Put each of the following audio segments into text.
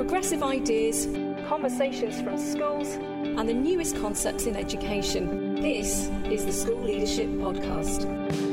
progressive ideas, conversations from schools, and the newest concepts in education. This is the School Leadership Podcast.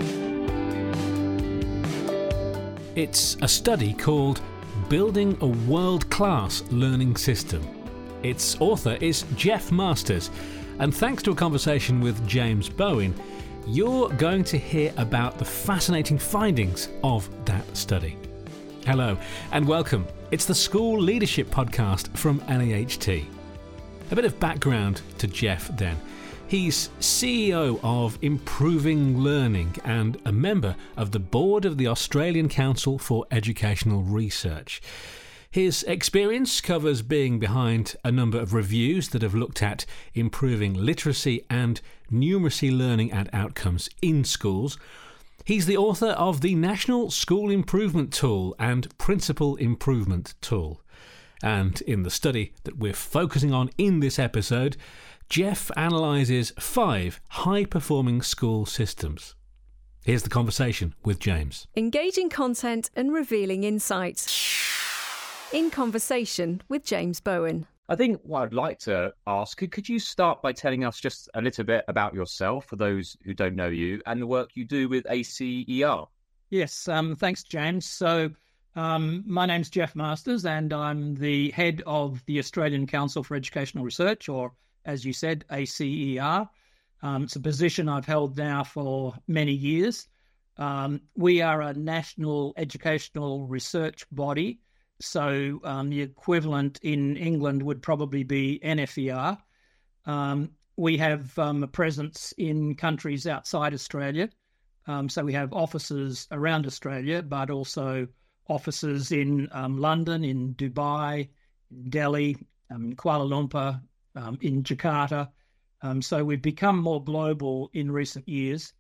It's a study called Building a World-Class Learning System. Its author is Jeff Masters, and thanks to a conversation with James Bowen, you're going to hear about the fascinating findings of that study. Hello and welcome. It's the School Leadership Podcast from NAHT. A bit of background to Jeff then. He's CEO of Improving Learning and a member of the board of the Australian Council for Educational Research. His experience covers being behind a number of reviews that have looked at improving literacy and numeracy learning and outcomes in schools. He's the author of the National School Improvement Tool and Principal Improvement Tool. And in the study that we're focusing on in this episode, Jeff analyses 5 high-performing school systems. Here's the conversation with James. Engaging content and revealing insights. In conversation with James Bowen. I think what I'd like to ask, could you start by telling us just a little bit about yourself, for those who don't know you, and the work you do with ACER? Yes, thanks, James. So my name's Jeff Masters, and I'm the head of the Australian Council for Educational Research, or as you said, ACER. It's a position I've held now for many years. We are a national educational research body. So the equivalent in England would probably be NFER. We have a presence in countries outside Australia. So we have offices around Australia, but also offices in London, in Dubai, in Delhi, in Kuala Lumpur, in Jakarta. So we've become more global in recent years.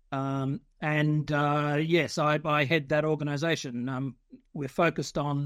Yes, I head that organisation. We're focused on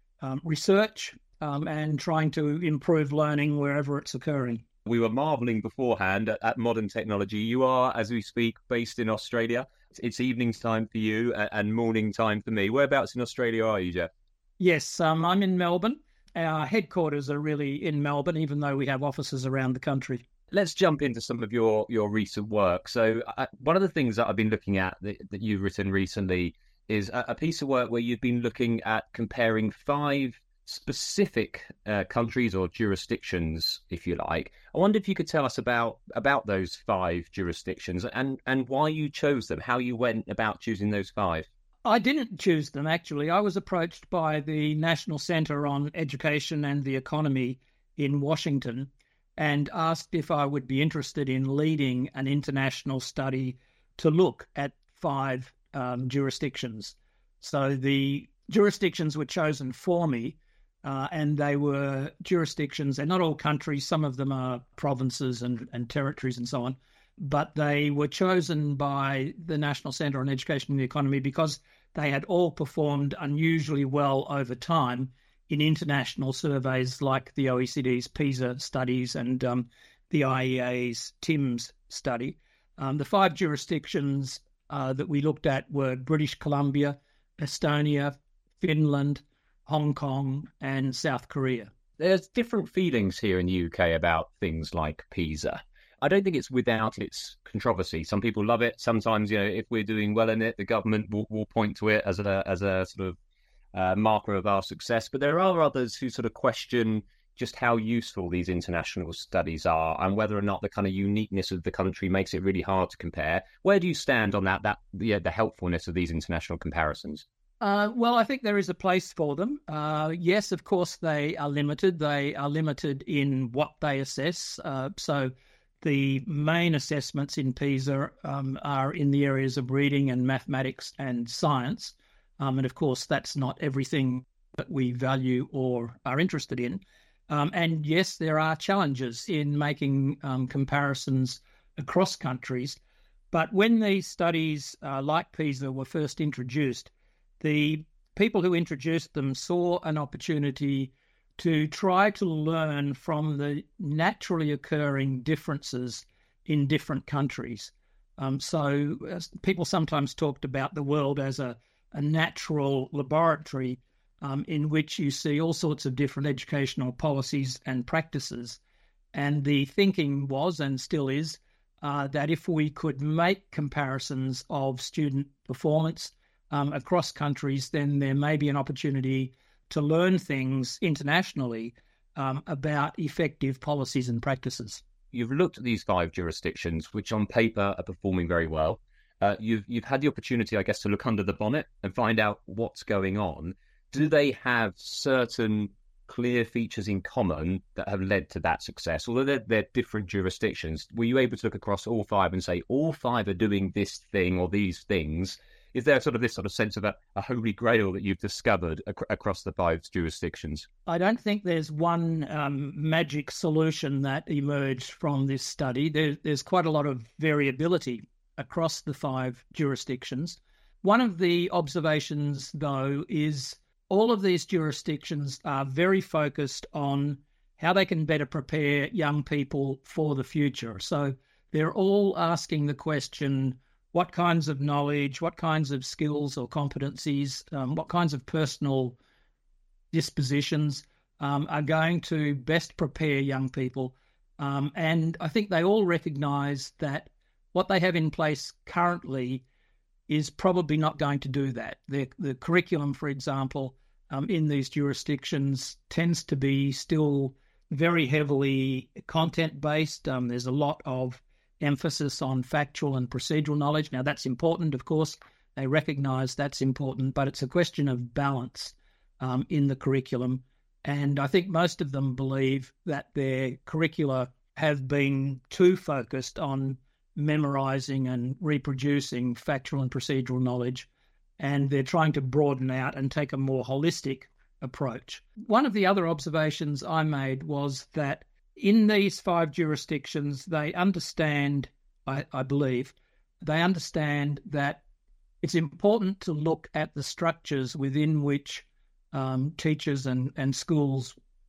research and trying to improve learning wherever it's occurring. We were marvelling beforehand at modern technology. You are, as we speak, based in Australia. It's evening time for you and morning time for me. Whereabouts in Australia are you, Jeff? Yes, I'm in Melbourne. Our headquarters are really in Melbourne, even though we have offices around the country. Let's jump into some of your recent work. So one of the things that I've been looking at that you've written recently is a piece of work where you've been looking at comparing 5 specific countries or jurisdictions, if you like. I wonder if you could tell us about those 5 jurisdictions and why you chose them, how you went about choosing those 5. I didn't choose them, actually. I was approached by the National Centre on Education and the Economy in Washington and asked if I would be interested in leading an international study to look at 5 jurisdictions. So the jurisdictions were chosen for me, and they were jurisdictions. They're not all countries. Some of them are provinces and territories and so on. But they were chosen by the National Centre on Education and the Economy because they had all performed unusually well over time in international surveys like the OECD's PISA studies and the IEA's TIMSS study. The 5 jurisdictions that we looked at were British Columbia, Estonia, Finland, Hong Kong, and South Korea. There's different feelings here in the UK about things like PISA. I don't think it's without its controversy. Some people love it. Sometimes, if we're doing well in it, the government will point to it as a sort of marker of our success. But there are others who sort of question just how useful these international studies are and whether or not the kind of uniqueness of the country makes it really hard to compare. Where do you stand on the helpfulness of these international comparisons? Well, I think there is a place for them. Yes, of course, they are limited. They are limited in what they assess. So the main assessments in PISA are in the areas of reading and mathematics and science. And of course, that's not everything that we value or are interested in. And yes, there are challenges in making comparisons across countries. But when these studies like PISA were first introduced, the people who introduced them saw an opportunity to try to learn from the naturally occurring differences in different countries. So people sometimes talked about the world as a natural laboratory, in which you see all sorts of different educational policies and practices. And the thinking was, and still is, that if we could make comparisons of student performance across countries, then there may be an opportunity to learn things internationally about effective policies and practices. You've looked at these 5 jurisdictions, which on paper are performing very well. You've had the opportunity, I guess, to look under the bonnet and find out what's going on. Do they have certain clear features in common that have led to that success? Although they're different jurisdictions, were you able to look across all 5 and say, all 5 are doing this thing or these things? Is there this sense of a holy grail that you've discovered across the 5 jurisdictions? I don't think there's one magic solution that emerged from this study. There's quite a lot of variability across the 5 jurisdictions. One of the observations, though, is all of these jurisdictions are very focused on how they can better prepare young people for the future. So they're all asking the question, what kinds of knowledge, what kinds of skills or competencies, what kinds of personal dispositions are going to best prepare young people. And I think they all recognise that what they have in place currently is probably not going to do that. The curriculum, for example, in these jurisdictions tends to be still very heavily content-based. There's a lot of emphasis on factual and procedural knowledge. Now, that's important, of course. They recognise that's important, but it's a question of balance in the curriculum. And I think most of them believe that their curricula have been too focused on memorising and reproducing factual and procedural knowledge, and they're trying to broaden out and take a more holistic approach. One of the other observations I made was that in these 5 jurisdictions, they understand, I believe, they understand that it's important to look at the structures within which teachers and school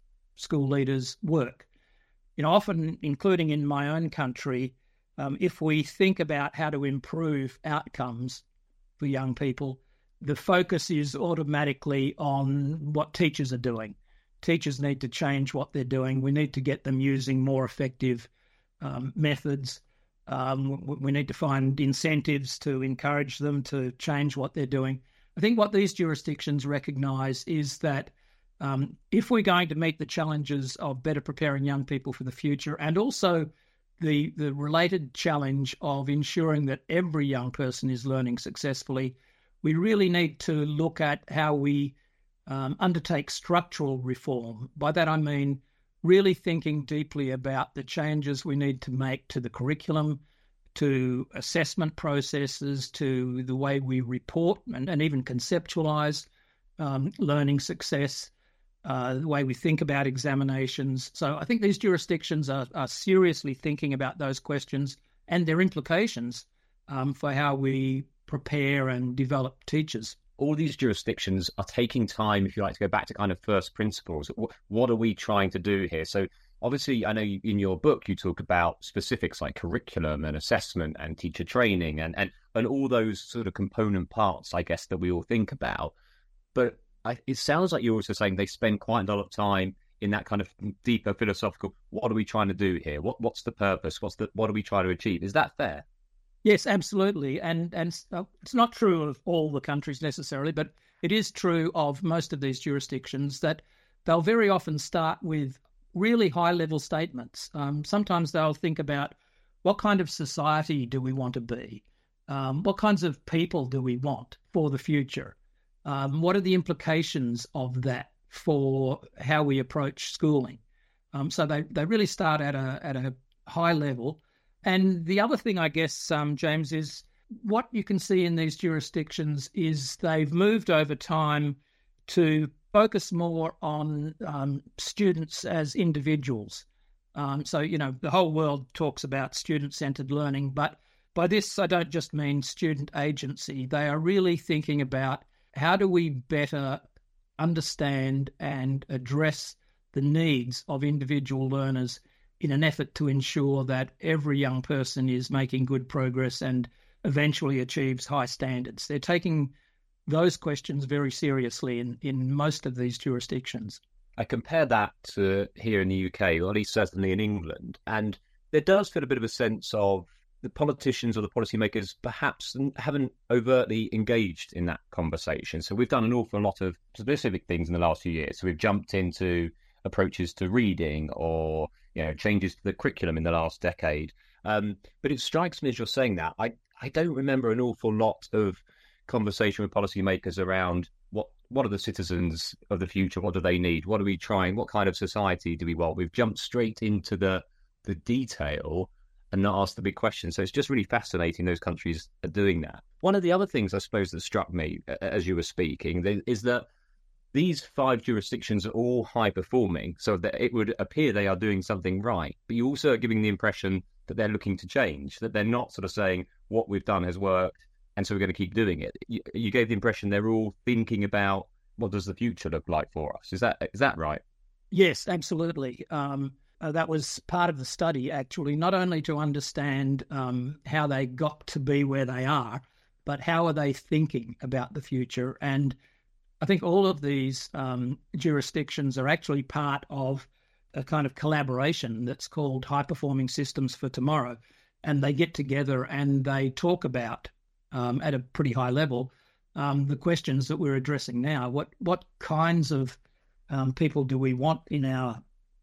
leaders work. Often, including in my own country, if we think about how to improve outcomes for young people, the focus is automatically on what teachers are doing. Teachers need to change what they're doing. We need to get them using more effective methods. We need to find incentives to encourage them to change what they're doing. I think what these jurisdictions recognise is that if we're going to meet the challenges of better preparing young people for the future, and also the related challenge of ensuring that every young person is learning successfully, we really need to look at how we undertake structural reform. By that I mean really thinking deeply about the changes we need to make to the curriculum, to assessment processes, to the way we report and even conceptualise learning success, the way we think about examinations. So I think these jurisdictions are seriously thinking about those questions and their implications for how we prepare and develop teachers. All these jurisdictions are taking time, if you like, to go back to kind of first principles. What are we trying to do here? So obviously, I know in your book, you talk about specifics like curriculum and assessment and teacher training and all those sort of component parts, I guess, that we all think about. But it sounds like you're also saying they spend quite a lot of time in that kind of deeper philosophical, what are we trying to do here? What's the purpose? What are we trying to achieve? Is that fair? Yes, absolutely. And it's not true of all the countries necessarily, but it is true of most of these jurisdictions that they'll very often start with really high-level statements. Sometimes they'll think about what kind of society do we want to be? What kinds of people do we want for the future? What are the implications of that for how we approach schooling? So they really start at a high level. And the other thing, I guess, James, is what you can see in these jurisdictions is they've moved over time to focus more on students as individuals. So, the whole world talks about student-centred learning, but by this I don't just mean student agency. They are really thinking about how do we better understand and address the needs of individual learners in an effort to ensure that every young person is making good progress and eventually achieves high standards. They're taking those questions very seriously in most of these jurisdictions. I compare that to here in the UK, or at least certainly in England, and there does feel a bit of a sense of the politicians or the policymakers perhaps haven't overtly engaged in that conversation. So we've done an awful lot of specific things in the last few years. So we've jumped into approaches to reading or changes to the curriculum in the last decade. But it strikes me as you're saying that, I don't remember an awful lot of conversation with policymakers around what are the citizens of the future? What do they need? What are we trying? What kind of society do we want? We've jumped straight into the detail and not asked the big questions. So it's just really fascinating those countries are doing that. One of the other things I suppose that struck me as you were speaking is that these 5 jurisdictions are all high performing, so that it would appear they are doing something right. But you also are giving the impression that they're looking to change, that they're not sort of saying what we've done has worked and so we're going to keep doing it. You gave the impression they're all thinking about what does the future look like for us. Is that right? Yes, absolutely. That was part of the study, actually, not only to understand how they got to be where they are, but how are they thinking about the future. And I think all of these jurisdictions are actually part of a kind of collaboration that's called High Performing Systems for Tomorrow. And they get together and they talk about, at a pretty high level, the questions that we're addressing now. What kinds of people do we want in our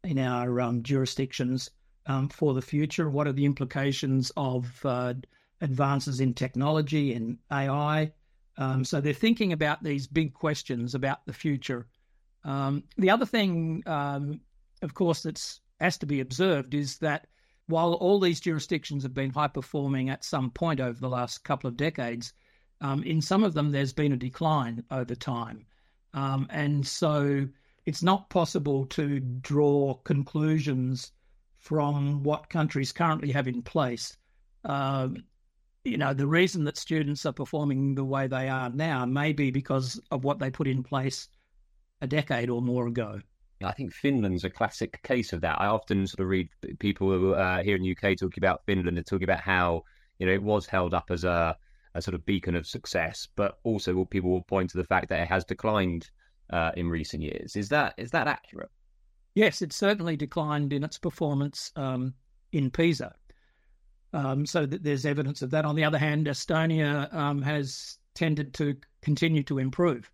jurisdictions for the future? What are the implications of advances in technology and AI? So they're thinking about these big questions about the future. The other thing, of course, that has to be observed is that while all these jurisdictions have been high-performing at some point over the last couple of decades, in some of them there's been a decline over time. And so it's not possible to draw conclusions from what countries currently have in place. The reason that students are performing the way they are now may be because of what they put in place a decade or more ago. I think Finland's a classic case of that. I often sort of read people who, here in the UK talking about Finland and talking about how it was held up as a sort of beacon of success, but also people will point to the fact that it has declined in recent years. Is that accurate? Yes, it's certainly declined in its performance in PISA. So there's evidence of that. On the other hand, Estonia has tended to continue to improve.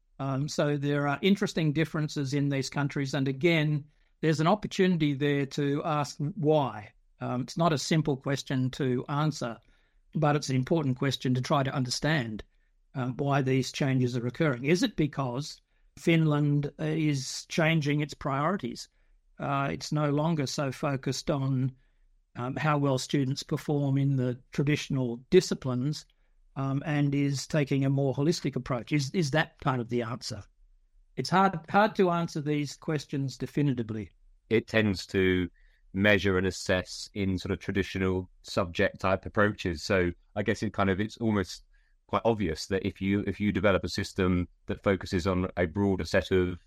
So there are interesting differences in these countries. And again, there's an opportunity there to ask why. It's not a simple question to answer, but it's an important question to try to understand why these changes are occurring. Is it because Finland is changing its priorities? It's no longer so focused on how well students perform in the traditional disciplines, and is taking a more holistic approach. Is that part of the answer? It's hard to answer these questions definitively. It tends to measure and assess in sort of traditional subject type approaches. So I guess it's almost quite obvious that if you develop a system that focuses on a broader set of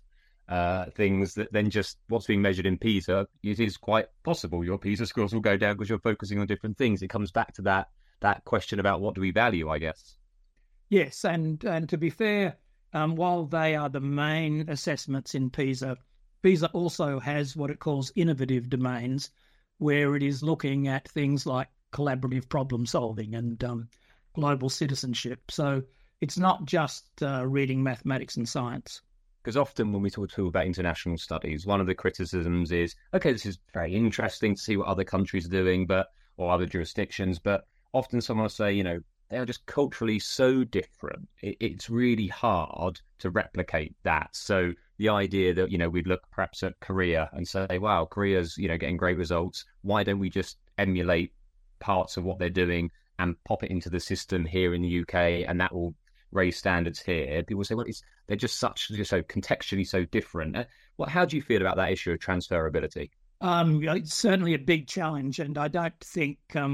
things than just what's being measured in PISA, it is quite possible your PISA scores will go down because you're focusing on different things. It comes back to that question about what do we value, I guess. Yes, and to be fair, while they are the main assessments in PISA, PISA also has what it calls innovative domains, where it is looking at things like collaborative problem solving and global citizenship. So it's not just reading, mathematics and science. Because often when we talk to people about international studies, one of the criticisms is, okay, this is very interesting to see what other countries are doing, or other jurisdictions, but often someone will say, they are just culturally so different. It's really hard to replicate that. So the idea that, we'd look perhaps at Korea and say, wow, Korea's, getting great results. Why don't we just emulate parts of what they're doing and pop it into the system here in the UK, and that will raise standards here? People say, well, they're just so contextually so different. How do you feel about that issue of transferability? It's certainly a big challenge, and I don't think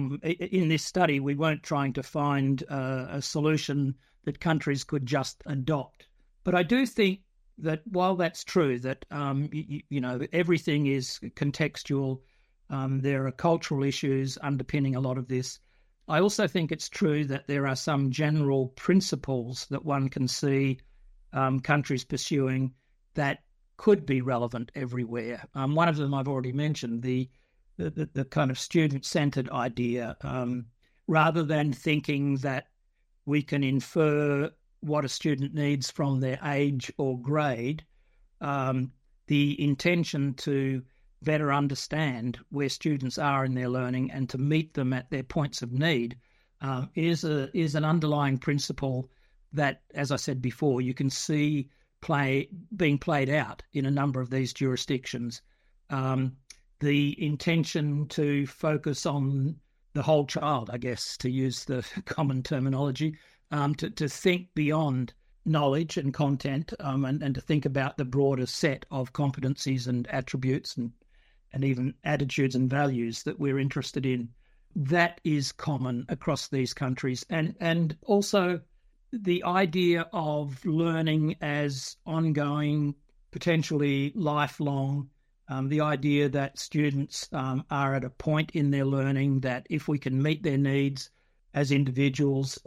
in this study we weren't trying to find a solution that countries could just adopt. But I do think that while that's true, that everything is contextual, there are cultural issues underpinning a lot of this. I also think it's true that there are some general principles that one can see countries pursuing that could be relevant everywhere. One of them I've already mentioned, the kind of student-centred idea. Rather than thinking that we can infer what a student needs from their age or grade, the intention to better understand where students are in their learning and to meet them at their points of need is an underlying principle that, as I said before, you can see being played out in a number of these jurisdictions. The intention to focus on the whole child, I guess, to use the common terminology, to think beyond knowledge and content, and to think about the broader set of competencies and attributes and even attitudes and values that we're interested in. That is common across these countries. And also the idea of learning as ongoing, potentially lifelong, the idea that students are at a point in their learning that if we can meet their needs as individuals,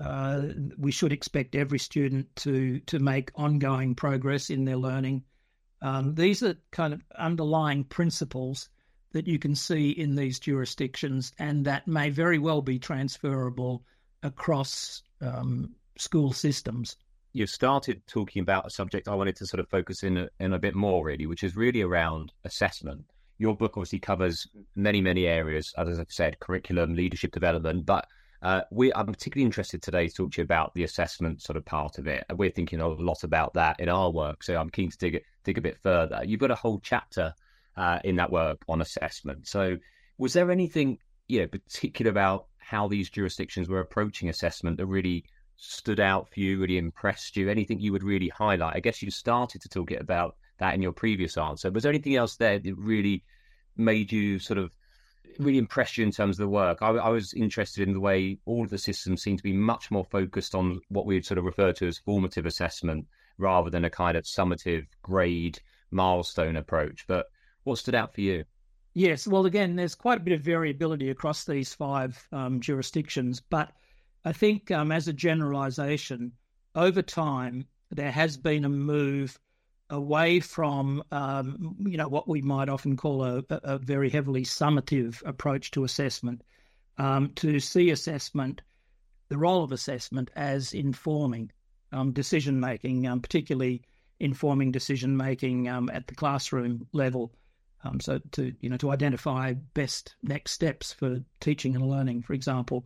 we should expect every student to make ongoing progress in their learning. These are kind of underlying principles that you can see in these jurisdictions and that may very well be transferable across school systems. You started talking about a subject I wanted to sort of focus in a bit more, really, which is really around assessment. Your book obviously covers many, many areas, as I've said, curriculum, leadership development, but I'm particularly interested today to talk to you about the assessment sort of part of it. We're thinking a lot about that in our work, so I'm keen to dig a bit further. You've got a whole chapter in that work on assessment. So was there anything particular about how these jurisdictions were approaching assessment that really stood out for you, really impressed you? Anything you would really highlight? I guess you started to talk about that in your previous answer. Was there anything else there that really made you sort of really impressed you in terms of the work? I was interested in the way all of the systems seem to be much more focused on what we'd sort of refer to as formative assessment rather than a kind of summative grade milestone approach. But what stood out for you? Yes, well, again, there's quite a bit of variability across these 5 jurisdictions, but I think as a generalisation, over time, there has been a move away from, what we might often call a very heavily summative approach to assessment, to see assessment, the role of assessment as informing decision-making, particularly informing decision-making at the classroom level. So to identify best next steps for teaching and learning, for example.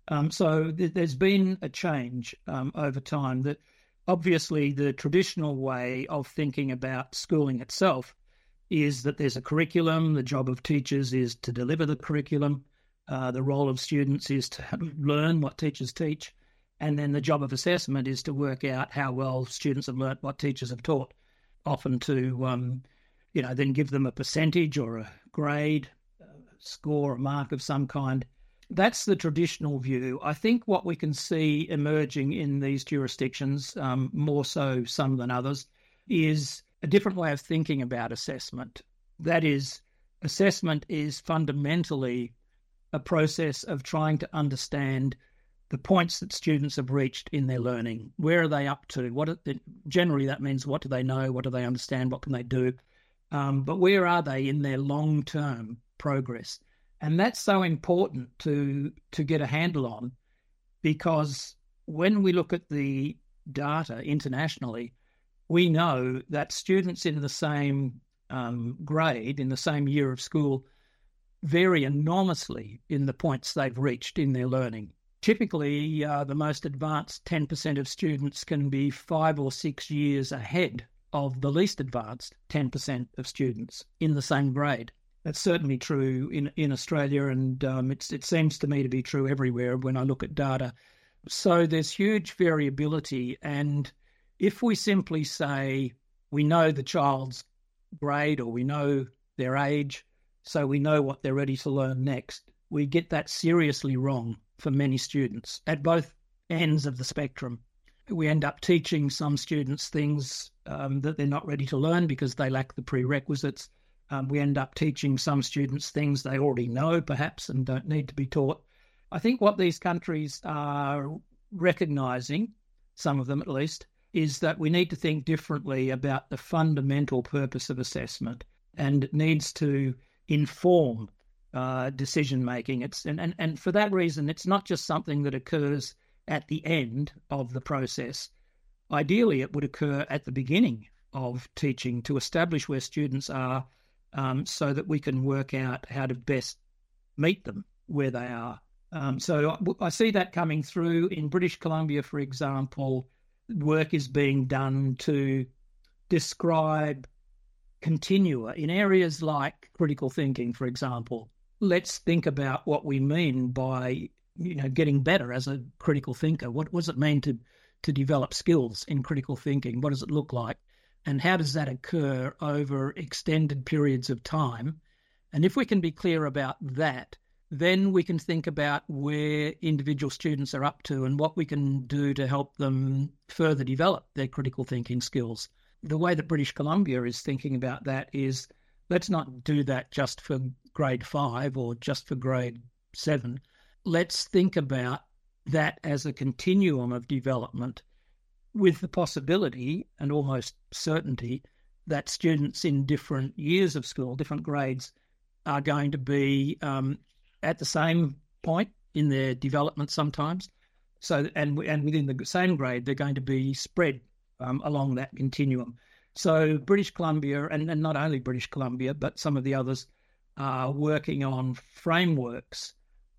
So there's been a change over time that obviously the traditional way of thinking about schooling itself is that there's a curriculum. The job of teachers is to deliver the curriculum. The role of students is to learn what teachers teach. And then the job of assessment is to work out how well students have learnt what teachers have taught, often to then give them a percentage or a grade, a score, a mark of some kind. That's the traditional view. I think what we can see emerging in these jurisdictions, more so some than others, is a different way of thinking about assessment. That is, assessment is fundamentally a process of trying to understand the points that students have reached in their learning. Where are they up to? Generally, that means what do they know? What do they understand? What can they do? But where are they in their long-term progress? And that's so important to get a handle on, because when we look at the data internationally, we know that students in the same grade, in the same year of school, vary enormously in the points they've reached in their learning. Typically, the most advanced 10% of students can be 5 or 6 years ahead of the least advanced 10% of students in the same grade. That's certainly true in Australia, and it seems to me to be true everywhere when I look at data. So there's huge variability, and if we simply say we know the child's grade or we know their age, so we know what they're ready to learn next, we get that seriously wrong for many students at both ends of the spectrum. We end up teaching some students things that they're not ready to learn because they lack the prerequisites. We end up teaching some students things they already know, perhaps, and don't need to be taught. I think what these countries are recognising, some of them at least, is that we need to think differently about the fundamental purpose of assessment, and it needs to inform decision making. And for that reason, it's not just something that occurs at the end of the process. Ideally, it would occur at the beginning of teaching to establish where students are, so that we can work out how to best meet them where they are. So I see that coming through. In British Columbia, for example, work is being done to describe continua in areas like critical thinking, for example. Let's think about what we mean by, getting better as a critical thinker. What does it mean to develop skills in critical thinking? What does it look like? And how does that occur over extended periods of time? And if we can be clear about that, then we can think about where individual students are up to and what we can do to help them further develop their critical thinking skills. The way that British Columbia is thinking about that is, let's not do that just for grade 5 or just for grade 7. Let's think about that as a continuum of development, with the possibility and almost certainty that students in different years of school, different grades, are going to be at the same point in their development sometimes. So, and within the same grade, they're going to be spread along that continuum. So British Columbia, and not only British Columbia, but some of the others, are working on frameworks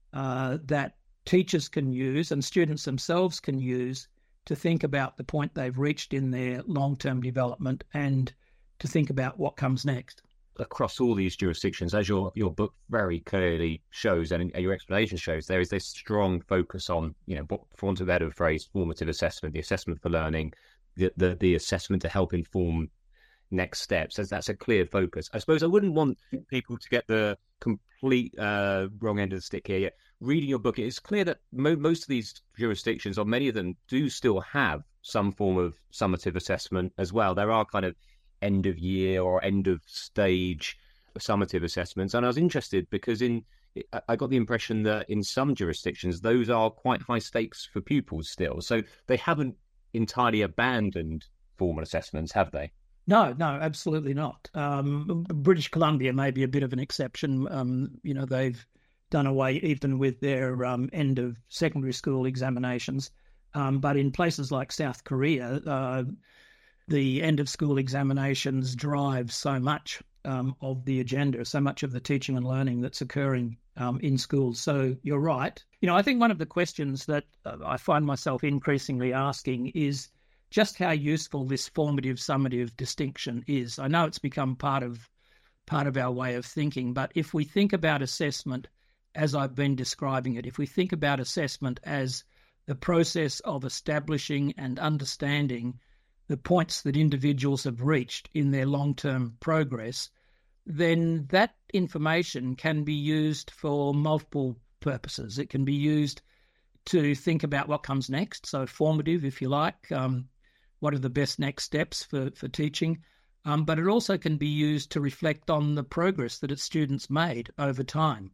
that teachers can use and students themselves can use to think about the point they've reached in their long-term development and to think about what comes next. Across all these jurisdictions, as your book very clearly shows and your explanation shows, there is this strong focus on, for want of a better phrase, formative assessment, the assessment for learning, the assessment to help inform next steps. That's a clear focus. I suppose I wouldn't want people to get the complete wrong end of the stick here yet. Reading your book, it is clear that most of these jurisdictions, or many of them, do still have some form of summative assessment as well. There are kind of end of year or end of stage summative assessments. And I was interested because I got the impression that in some jurisdictions, those are quite high stakes for pupils still. So they haven't entirely abandoned formal assessments, have they? No, absolutely not. British Columbia may be a bit of an exception. They've done away even with their end of secondary school examinations. But in places like South Korea, the end of school examinations drive so much of the agenda, so much of the teaching and learning that's occurring in schools. So you're right. I think one of the questions that I find myself increasingly asking is just how useful this formative summative distinction is. I know it's become part of our way of thinking, but if we think about assessment as I've been describing it, if we think about assessment as the process of establishing and understanding the points that individuals have reached in their long-term progress, then that information can be used for multiple purposes. It can be used to think about what comes next, so formative, if you like, what are the best next steps for teaching, but it also can be used to reflect on the progress that its students made over time.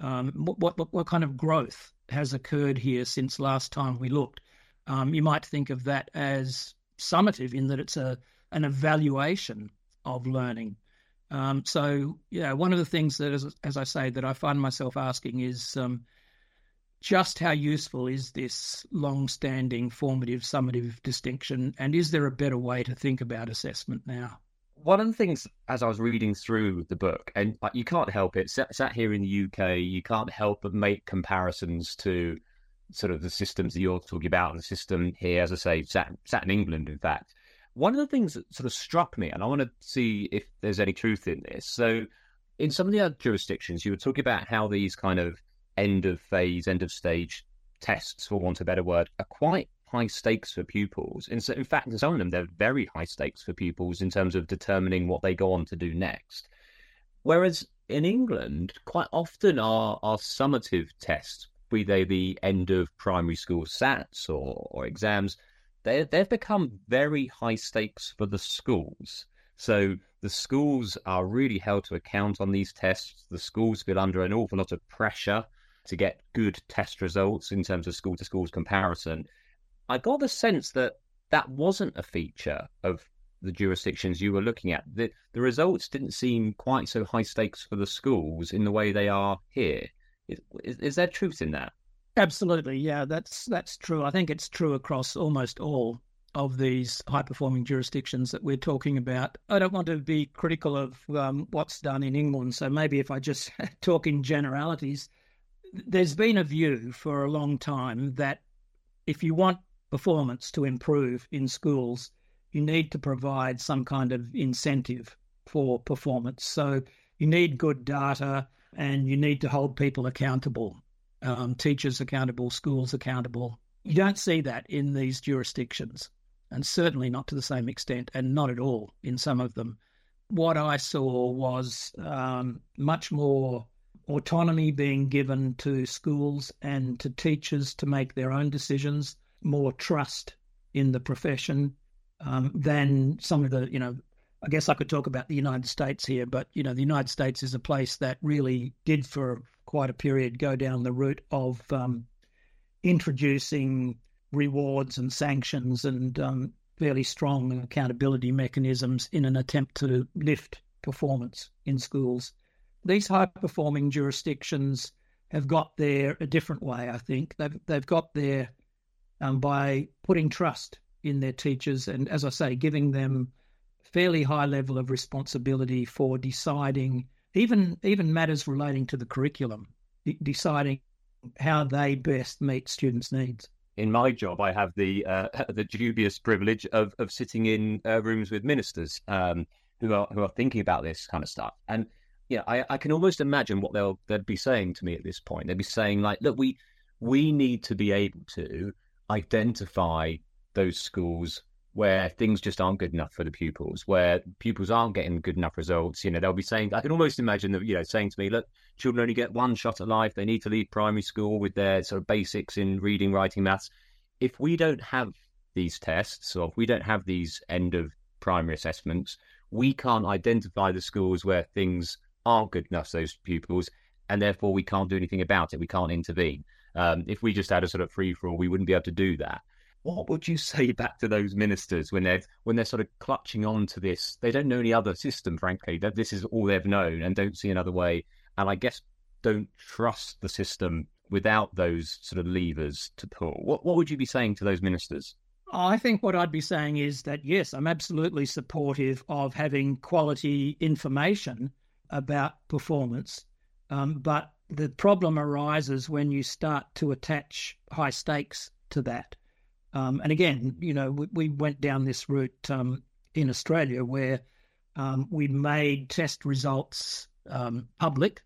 What kind of growth has occurred here since last time we looked? You might think of that as summative in that it's an evaluation of learning. So, one of the things that, as I say, that I find myself asking is just how useful is this long-standing formative summative distinction, and is there a better way to think about assessment now? One of the things, as I was reading through the book, and you can't help it, sat here in the UK, you can't help but make comparisons to sort of the systems that you're talking about and the system here, as I say, sat in England, in fact. One of the things that sort of struck me, and I want to see if there's any truth in this. So in some of the other jurisdictions, you were talking about how these kind of end of phase, end of stage tests, for want of a better word, are quite high stakes for pupils. And so, in fact, in some of them, they're very high stakes for pupils in terms of determining what they go on to do next. Whereas in England, quite often our summative tests, be they the end of primary school SATs or exams, they've become very high stakes for the schools. So the schools are really held to account on these tests. The schools feel under an awful lot of pressure to get good test results in terms of school to schools comparison. I got the sense that that wasn't a feature of the jurisdictions you were looking at. The results didn't seem quite so high stakes for the schools in the way they are here. Is there truth in that? Absolutely, yeah, that's true. I think it's true across almost all of these high-performing jurisdictions that we're talking about. I don't want to be critical of what's done in England, so maybe if I just talk in generalities, there's been a view for a long time that if you want performance to improve in schools, you need to provide some kind of incentive for performance. So you need good data and you need to hold people accountable, teachers accountable, schools accountable. You don't see that in these jurisdictions, and certainly not to the same extent, and not at all in some of them. What I saw was much more autonomy being given to schools and to teachers to make their own decisions, more trust in the profession than some of the, I guess I could talk about the United States here, but, the United States is a place that really did for quite a period go down the route of introducing rewards and sanctions and fairly strong accountability mechanisms in an attempt to lift performance in schools. These high-performing jurisdictions have got there a different way, I think. They've got there by putting trust in their teachers and, as I say, giving them fairly high level of responsibility for deciding even matters relating to the curriculum, deciding how they best meet students' needs. In my job, I have the dubious privilege of sitting in rooms with ministers who are thinking about this kind of stuff. And I can almost imagine what they'd be saying to me at this point. They'd be saying, like, look, we need to be able to identify those schools where things just aren't good enough for the pupils, where pupils aren't getting good enough results. They'll be saying, I can almost imagine them, saying to me, look, children only get one shot at life. They need to leave primary school with their sort of basics in reading, writing, maths. If we don't have these tests, or if we don't have these end of primary assessments, we can't identify the schools where things aren't good enough for those pupils, and therefore we can't do anything about it. We can't intervene. If we just had a sort of free-for-all, we wouldn't be able to do that. What would you say back to those ministers when they're sort of clutching on to this? They don't know any other system, frankly, that this is all they've known and don't see another way. And I guess don't trust the system without those sort of levers to pull. What would you be saying to those ministers? I think what I'd be saying is that, yes, I'm absolutely supportive of having quality information about performance. But the problem arises when you start to attach high stakes to that. And again, we went down this route in Australia where we made test results public.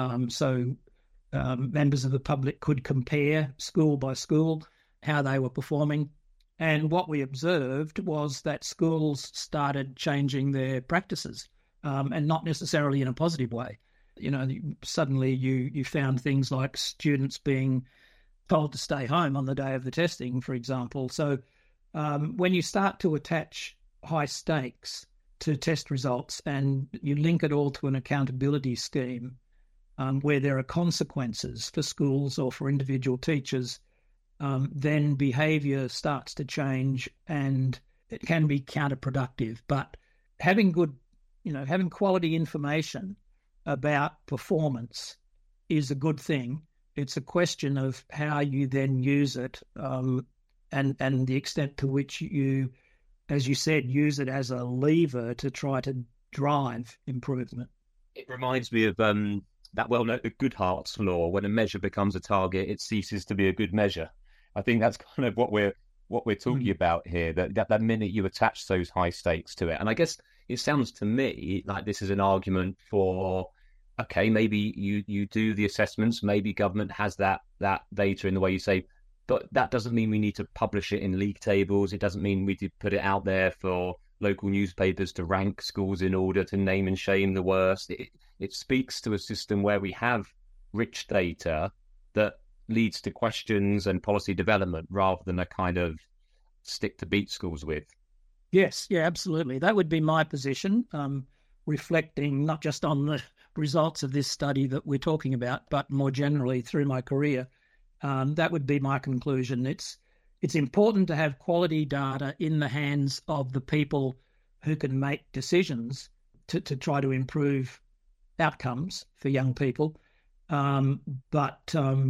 So members of the public could compare school by school how they were performing. And what we observed was that schools started changing their practices and not necessarily in a positive way. Suddenly you found things like students being told to stay home on the day of the testing, for example. So when you start to attach high stakes to test results and you link it all to an accountability scheme where there are consequences for schools or for individual teachers, then behaviour starts to change and it can be counterproductive. But having having quality information about performance is a good thing. It's a question of how you then use it and the extent to which you, as you said, use it as a lever to try to drive improvement. It reminds me of that well-known Goodhart's law. When a measure becomes a target, it ceases to be a good measure. I think that's kind of what we're talking about here, that minute you attach those high stakes to it. And I guess it sounds to me like this is an argument for, okay, maybe you do the assessments, maybe government has that data in the way you say, but that doesn't mean we need to publish it in league tables. It doesn't mean we need to put it out there for local newspapers to rank schools in order to name and shame the worst. It speaks to a system where we have rich data that leads to questions and policy development rather than a kind of stick to beat schools with. Yes, yeah, absolutely. That would be my position. reflecting not just on the results of this study that we're talking about, but more generally through my career. That would be my conclusion. It's important to have quality data in the hands of the people who can make decisions to try to improve outcomes for young people. But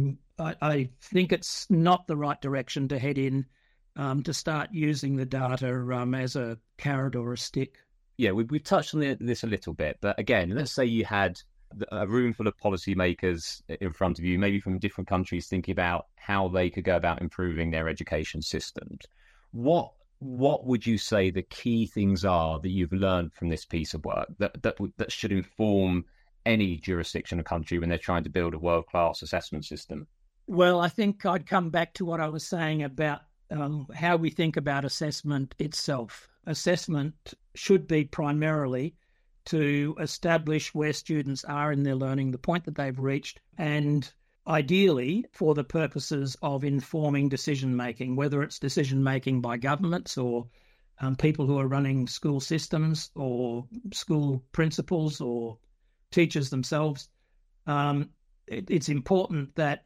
I think it's not the right direction to head in to start using the data as a carrot or a stick. Yeah, we've touched on this a little bit, but again, let's say you had a room full of policymakers in front of you, maybe from different countries, thinking about how they could go about improving their education systems. What would you say the key things are that you've learned from this piece of work that should inform any jurisdiction or country when they're trying to build a world-class assessment system? Well, I think I'd come back to what I was saying about how we think about assessment itself. Assessment should be primarily to establish where students are in their learning, the point that they've reached, and ideally for the purposes of informing decision-making, whether it's decision-making by governments or people who are running school systems or school principals or teachers themselves. It's important that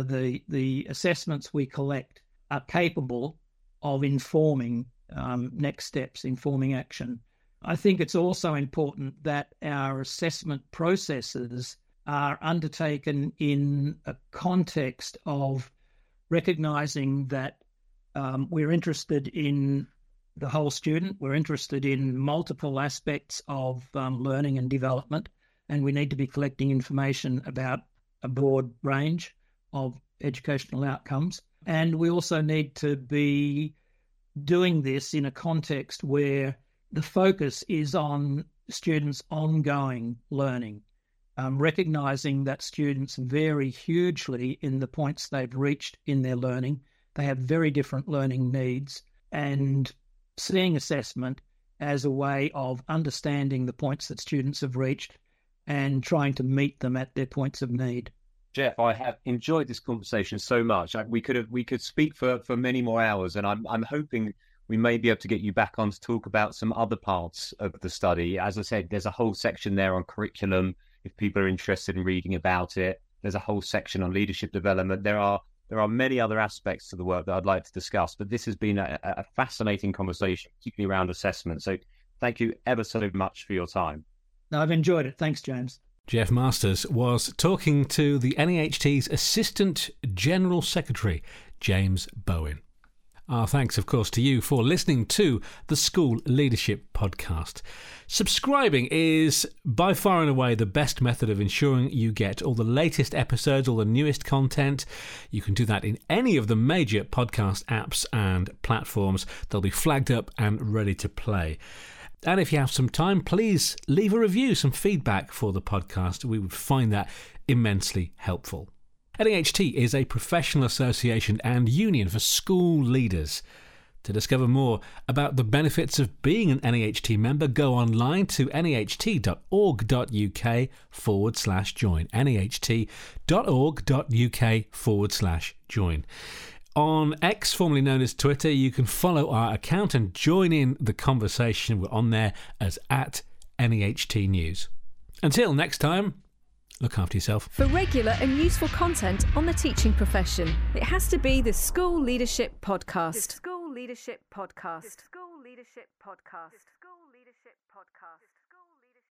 the assessments we collect are capable of informing next steps, informing action. I think it's also important that our assessment processes are undertaken in a context of recognising that we're interested in the whole student, we're interested in multiple aspects of learning and development, and we need to be collecting information about a broad range of educational outcomes. And we also need to be doing this in a context where the focus is on students' ongoing learning, recognising that students vary hugely in the points they've reached in their learning. They have very different learning needs, and seeing assessment as a way of understanding the points that students have reached and trying to meet them at their points of need. Jeff, I have enjoyed this conversation so much. We could speak for many more hours, and I'm hoping we may be able to get you back on to talk about some other parts of the study. As I said, there's a whole section there on curriculum, if people are interested in reading about it. There's a whole section on leadership development. There are many other aspects to the work that I'd like to discuss, but this has been a fascinating conversation, particularly around assessment. So thank you ever so much for your time. No, I've enjoyed it. Thanks, James. Jeff Masters was talking to the NEHT's Assistant General Secretary, James Bowen. Our thanks, of course, to you for listening to the School Leadership Podcast. Subscribing is by far and away the best method of ensuring you get all the latest episodes, all the newest content. You can do that in any of the major podcast apps and platforms. They'll be flagged up and ready to play. And if you have some time, please leave a review, some feedback for the podcast. We would find that immensely helpful. NEHT is a professional association and union for school leaders. To discover more about the benefits of being an NEHT member, go online to neht.org.uk/join. neht.org.uk/join. On X, formerly known as Twitter, you can follow our account and join in the conversation. We're on there as @NEHT News. Until next time, look after yourself. For regular and useful content on the teaching profession, it has to be the School Leadership Podcast. The School Leadership Podcast. The School Leadership Podcast. The School Leadership Podcast.